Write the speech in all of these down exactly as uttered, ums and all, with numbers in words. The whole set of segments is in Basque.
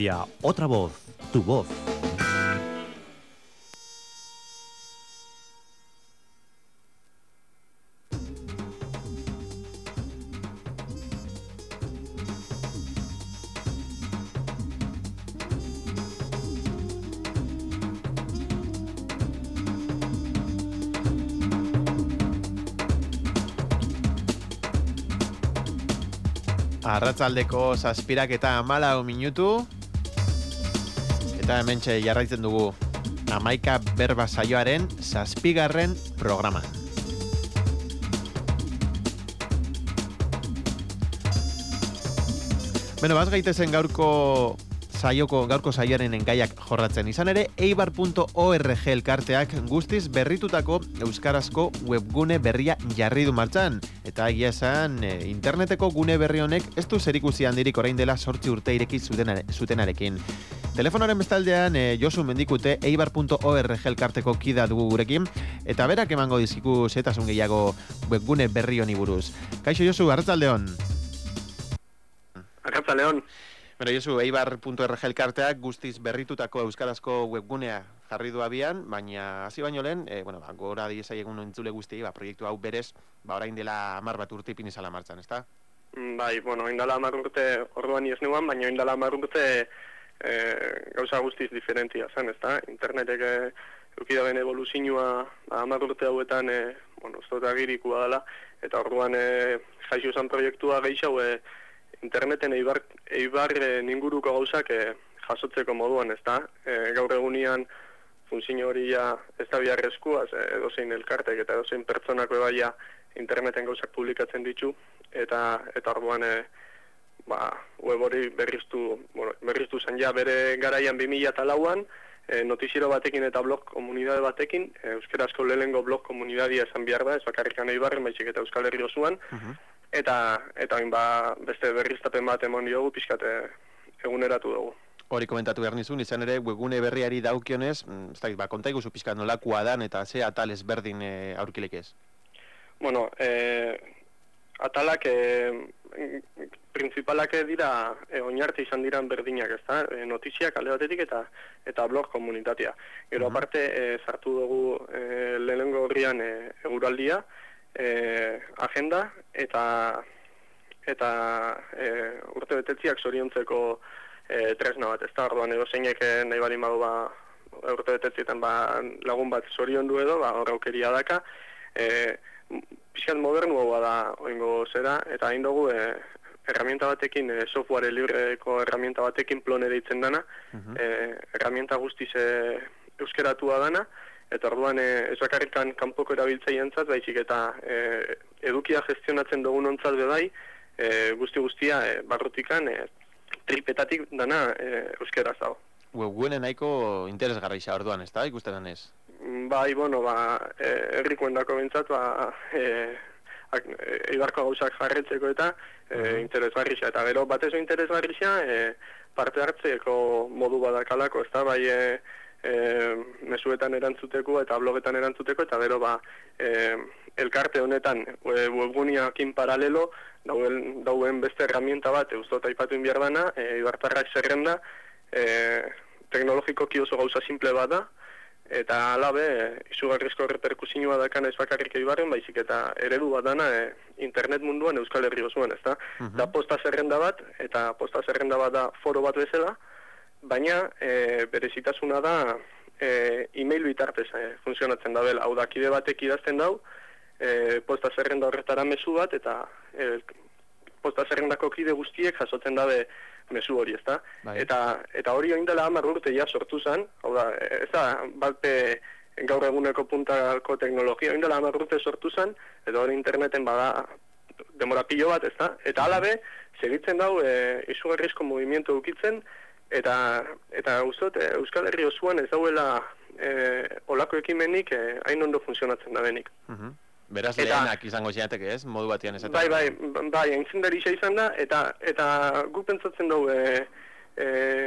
Otra voz, tu voz. Arratsaldeko zazpirak eta hamalau minutu eta hementxe jarraitzen dugu hamaika berba saioaren zazpigarren programan. Beno, baz gaitezen gaurko saioko gaurko saioaren engaiak jorratzen. Izan ere, eibar punto org elkarteak guztiz berritutako euskarazko webgune berria jarri du martxan. Eta egia esan, e, interneteko gune berri honek ez du zerikusi handirik orain dela sortzi urte ireki zutenare, zutenarekin. Telefonoaren bestaldean e, Josu Mendikute eibar punto org elkarteko kida dugu gurekin, eta berak emango dizkigu zetasun gehiago webgune berri honi buruz. Kaixo Josu, arratsaldeon. Arratsaldeon. Bueno, Josu, eibar punto org elkarteak guztiz berritutako euskarazko webgunea jarri du abian, baina hasi baino lehen, e, bueno, ba, gora diesaiegun entzule guztiei, ba, proiektu hau berez, ba, orain dela hamar bat urte ipini zala martxan, ezta? Bai, bueno, indala hamar urte orduan ez neuan, baina indala hamar urte e, gauza guztiz diferentia zen, ezta? Internetek eukidaben evoluzioa hamar urte hauetan, e, bueno, ez dut agirikua dela, eta orduan e, jaixo zen proiektua gehiago, e, interneten eibar, eibar e, ninguruko gauzak e, jasotzeko moduan, ezta? E, gaur egunean funtzio hori ja ez da biharrezkoa, edozein elkartek eta edozein pertsonako ebaia interneten gauzak publikatzen ditu, eta eta orduan e, ba, web hori berriztu, bueno, berriztu zen ja bere garaian bi mila lauan, e, notiziero batekin eta blog komunidade batekin, e, euskarazko lehenengo blog komunidadia esan behar da, ez bakarrikan eibarren, baizik eta Euskal Herri osoan, uh-huh. eta eta hain ba, beste berriztapen bat emon diogu, pixkate eguneratu dugu. Hori komentatu behar nizun, izan ere, webgune berriari daukionez, ez da, ba, konta iguzu pixkat nolakoa dan eta ze atal ezberdin e, aurkilek ez? Bueno, e, atalak e, principalak dira e, oinarte izan diran berdinak, ezta? E, notiziak alde batetik eta eta blog komunitatea. Gero uh-huh. aparte, e, sartu dugu e, lehenengo horrian e, eguraldia, e, agenda eta eta e, urte betetziak zoriontzeko E, tresna bat, ez da, orduan edo zeinek nahi balin badu ba, urte betetzietan ba, lagun bat zorion du edo, ba, horraukeria daka, e, pixkat modernu hau da oingo zera, eta hain dugu e, herramienta batekin, e, software libreko herramienta batekin plone deitzen dana, uh-huh. e, herramienta guztiz e, euskeratua dana, eta orduan e, ez bakarrikan kanpoko erabiltzaientzat, baizik eta e, edukia gestionatzen dugun ontzat bedai, e, guzti guztia e, barrutikan, e, tripetatik dana e, euskeraz dago. Webgune nahiko interesgarrixa orduan, ez da, ikusten denez? Bai, bueno, ba, e, errikoen dako bintzat, ba, e, eibarko gauzak jarretzeko eta e, uh-huh. interesgarrixa. Eta gero, batezo interesgarrixa, e, parte hartzeko modu badakalako, ez da, bai, e, e, mesuetan erantzuteko eta blogetan erantzuteko, eta gero, ba, e, elkarte honetan webguneakin paralelo dauen, dauen beste herramienta bat eustot aipatuin behar dana, e, ibartarrak zerrenda e, teknologikoki oso gauza simple bat da, eta alabe e, izugarrizko reperkusioa dakan ez bakarrik eibarren, baizik eta eredu bat dana e, internet munduan Euskal Herri osoan, ezta? Uh-huh. Da posta zerrenda bat, eta posta zerrenda bat da foro bat bezala, baina e, berezitasuna da e, e-mail bitartez e, funtzionatzen da bela, hau da, kide batek idazten dau, E, posta zerrenda horretara mezu bat, eta e, posta zerrendako kide guztiek jasotzen dabe mezu hori, ezta? Bai. Eta, eta hori oindela hamar urte ja sortu zen, hau da, ez da, balte gaur eguneko puntako teknologia, oindela hamar urte sortu zen, eta hori interneten bada demora pilo bat, ezta? Eta alabe, segitzen dau, e, izugarrizko movimiento ukitzen, eta, eta uzot, e, Euskal Herri osoan ez dauela e, olako ekimenik e, hain ondo funtzionatzen da benik. Uh-huh. Beraz eta, lehenak izango zinateke ez, modu batian esaten. Bai, bai, bai, aintzindarixa izan da, eta eta gu pentsatzen dugu, e, e,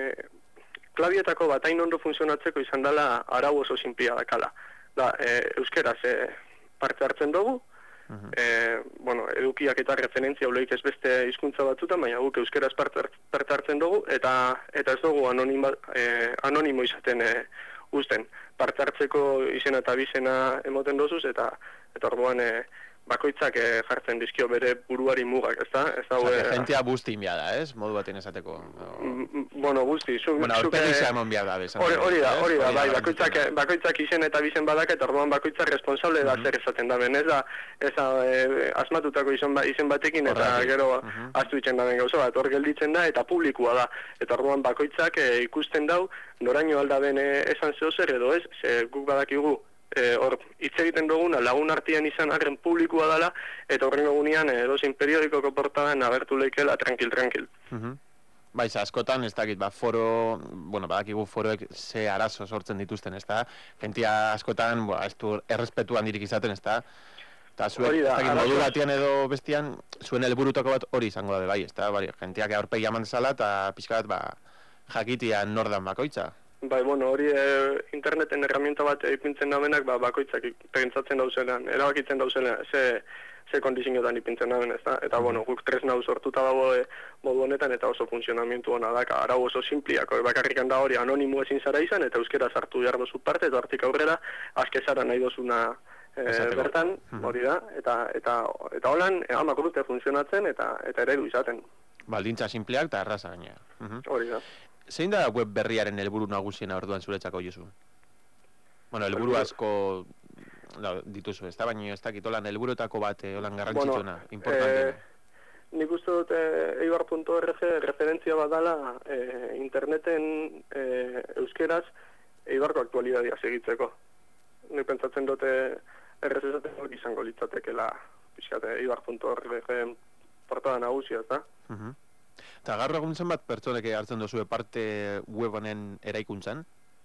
klabietako bat hain ondo funtzionatzeko izan dela arau oso sinplia dakala. Da, e, euskeraz e, parte hartzen dugu, Uh-huh. E, bueno, edukiak eta referentzia uleik ez beste hizkuntza batzutan, baina guk euskeraz parte hartzen dugu, eta eta ez dugu anonimo, e, anonimo izaten e, uzten. Parte hartzeko izena eta bizena emoten dozuz, eta eta orduan e, bakoitzak e, jartzen dizkio bere buruari mugak, ezta? Ez da, Osa, que jentia busti inbia da, ez? Modu baten esateko. O... Bueno, busti. Zu, bueno, aurpegi izan emon bia da, bezan. Hori, hori da, hori da, bai, bakoitzak, bakoitzak izen eta bizen badak, eta orduan bakoitzak responsable da uh -huh. zer esaten da ben, ez da, ez da, e, asmatutako izen, ba, izen batekin, eta Horrati. gero uh -huh. aztu itzen da ben gauza bat, hor gelditzen da, eta publikua da, eta orduan bakoitzak e, ikusten dau, noraino alda ben e, esan zeo zer edo ez, ze guk badakigu, hor e, hitz egiten duguna lagun artean izan arren publikoa dela, eta horren egunean edozein periodikoko portadan agertu leikela tranquil-tranquil. Uh -huh. Baiz, askotan, ez dakit, ba, foro, bueno, badakigu foroek ze arazo sortzen dituzten, ez da? Gentia askotan, ba, ez du errespetu handirik izaten, ez da? Eta zuek, ez dakit, modu batian edo bestian, zuen helburutako bat hori izango da, bai, ez da? Bari, gentiak aurpegi aman zala, eta pixka bat, ba, jakitia nordan bakoitza. Bai, bueno, hori e, interneten herramienta bat ipintzen dabenak, ba, bakoitzak pentsatzen dauzenean, erabakitzen dauzenean, ze, ze kondizioetan ipintzen daben, ez da? Eta, bueno, guk tresna hau sortuta dago e, modu honetan, eta oso funtzionamentu hona da, arau oso simpliako, bakarrikan da hori anonimo ezin zara izan, eta euskera sartu behar dozu parte, eta hortik aurrera, azke zara nahi dozuna e, bertan, hori da, eta eta eta holan, e, amak urte funtzionatzen, eta eta eredu izaten. Baldintza simpleak eta erraza gainea. Hori da. Zein da web berriaren helburu nagusiena orduan zuretzako Josu? Bueno, helburu asko da, dituzu, ez da, baina ez dakit olan helburuetako bat, olan garrantzitsuena, bueno, importanteena. Eh, nik uste dut eh, eibar puntu org referentzia bat dala eh, interneten eh, euskeraz eibarko aktualitatea segitzeko. Nik pentsatzen dute errez esaten izango litzatekela pixkate eibar puntu org portada nagusia, ez da? Uh -huh. Eta gaur egun zenbat pertsonek hartzen duzue parte web honen eraikuntzan?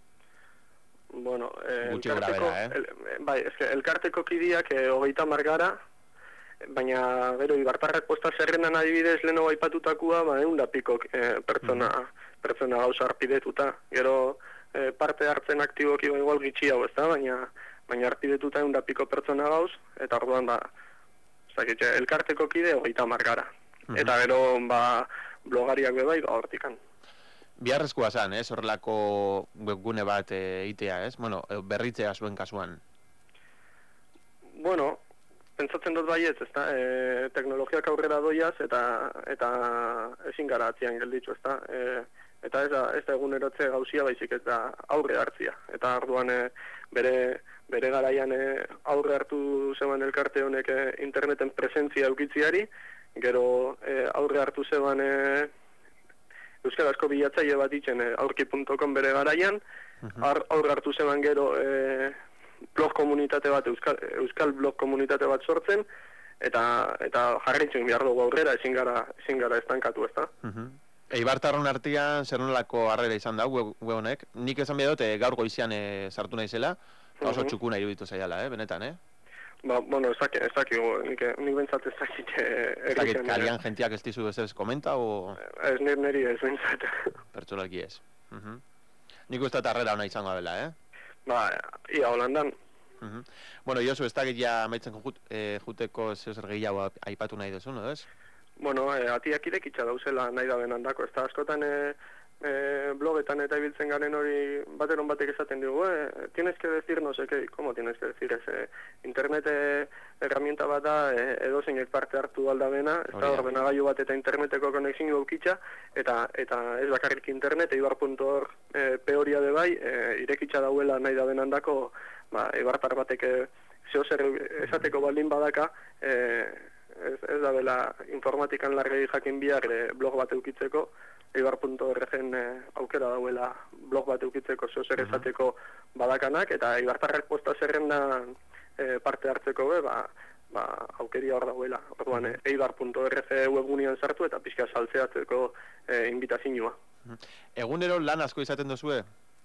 Bueno, eh, elkarteko, bera, eh? el, bai, eske, elkarteko kidiak eh, hogeita margara, baina gero ibartarrak posta zerrendan adibidez leheno aipatutakoa, ba, egun da pikok eh, pertsona, mm. pertsona gauza arpidetuta. Gero eh, parte hartzen aktiboki igual gitxi hau, ez da, baina, baina arpidetuta egun da piko pertsona gauz, eta orduan ba, zaketxe, elkarteko kide hogeita margara. Mm -hmm. Eta gero, ba, blogariak bebai, ba, hortikan. Biharrezkoa zan, ez, horrelako webgune bat eitea, ez? Bueno, berritzea zuen kasuan. Bueno, pentsatzen dut baietz, ezta? E, teknologiak aurrera doiaz eta eta ezin gara atzian gelditzu, ezta? E, eta ez da, ez da egunerotze gauzia baizik ez da aurre hartzia. Eta arduan e, bere, bere garaian e, aurre hartu zeban elkarte honek e, interneten presentzia eukitziari, gero e, aurre hartu zeban e, euskarazko bilatzaile bat itzen e, aurki puntu com bere garaian, uh-huh. aurre hartu zeban gero e, blog komunitate bat, euskal, euskal blog komunitate bat sortzen, eta eta jarritzen behar dugu aurrera, ezin gara, ezin gara estankatu, ez da? Uh-huh. Eibartarron artean zer nolako harrera izan da, web honek. Nik esan behar dut, gaur goizian e, sartu naizela, oso uh-huh. txukuna iruditu zaiala, eh, benetan, eh? Ba, bueno, ez dakit, ez dakit, nik, nik bentsat ez dakit Ez dakit, kalian eh? Jentiak ez dizu ez komenta, o...? Ez nire niri ez bentsat. Pertsolalki ez. Uh-huh. Nik uste harrera hona izango dela, eh? Ba, ia holandan. Uh-huh. Bueno, Josu, ez dakit ja amaitzen jut, eh, juteko zeu zer gehiago aipatu nahi duzu, no, ez? Bueno, eh, atiak irekitza dauzela nahi da benandako, ez da askotan eh, eh, blogetan eta ibiltzen garen hori bateron batek esaten dugu, eh, tienes que decir no sé qué, ¿cómo tienes que decir? Ez, eh, internet eh, herramienta bat da eh, edozeinek parte hartu aldabena, ez da ordenagailu bat eta interneteko konexio eukitza, eta eta ez bakarrik internet, eibar puntu org eh, peoria de bai, eh, irekitza dauela nahi da benandako, ba, eibartar batek eh, zeo zer esateko baldin badaka, eh, ez, ez da bela informatikan largei jakin bihar eh, blog bat eukitzeko, eibar puntu org-en eh, aukera dauela blog bat eukitzeko zeo zer esateko badakanak, eta eibartarrak posta zerrenda eh, parte hartzeko be, ba, ba, aukeria hor dauela. Orduan, eh, eibar puntu org webgunean sartu eta pixka saltzeatzeko eh, invitazioa. Egunero lan asko izaten duzue?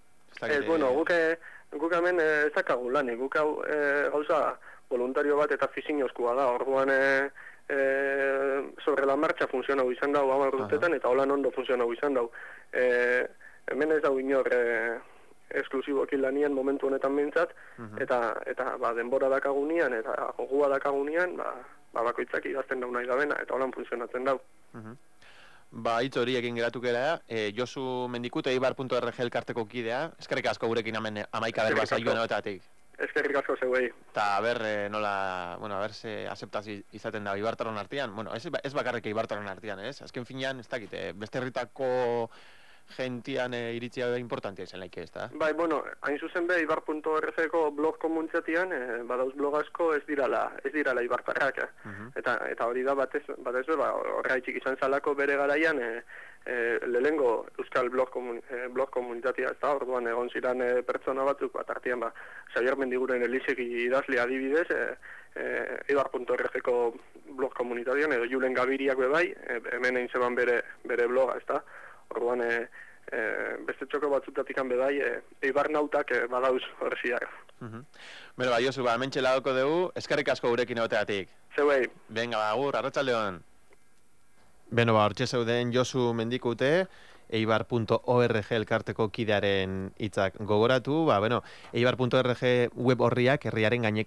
Ez, bueno, guk, guk hemen ez dakagu lanik, guk hau e, gauza voluntario bat eta fizinozkoa da, orduan e, e, sobre la marcha funtzionau izan dau hamar urtetan eta holan ondo funtzionau izan dau. E, hemen ez dau inor e, esklusiboki lanian momentu honetan behintzat, eta eta ba, denbora dakagunean eta gogua dakagunean, ba, ba bakoitzak idazten dau nahi dabena, eta holan funtzionatzen dau. Ba, hitz hori egin geratukera, e, Josu Mendikut, eibar punto erre ge elkarteko kidea, eskerrik asko gurekin hemen amaika berba saioan hauetatik. Eskerrik asko zeuei. Eta, a ber, e, nola, bueno, a ber, ze aceptaz izaten da Ibartaron artean, bueno, ez, ez bakarrik Ibartaron artean, ez? Azken finean, ez dakit, e, beste herritako gentian e, iritzia importantia izan laike, ez da? Bai, bueno, hain zuzen be, eibar punto erre geko blog komuntzatian, e, badauz blog asko ez dirala, ez dirala ibartarrak, eh? uh-huh. eta, eta hori da batez, batez be, ba, horreitxik izan zalako bere garaian, e, e, lehengo euskal blog, komun, e, blog komunitatea, ez da, orduan egon ziren e, pertsona batzuk, bat artean, ba, Xabier Mendiguren elizeki idazle adibidez, e, e, eibar punto erre geko blog komunitatean, edo Julen Gabiriak be bai, e, hemen egin zeban bere, bere bloga, ez da, orduan, e, e, beste txoko batzutatik bedai, e, eibar nautak e, badauz horreziak. Uh-huh. Bero, ba, Josu, ba, mentxe lagoko dugu, eskerrik asko gurekin egoteatik. Zeuei. Venga, ba, agur, arratsaldeon. Beno, ba, hortxe zeuden Josu Mendikute, eibar punto org elkarteko kidearen hitzak gogoratu, ba, bueno, eibar punto org web horriak herriaren gaineko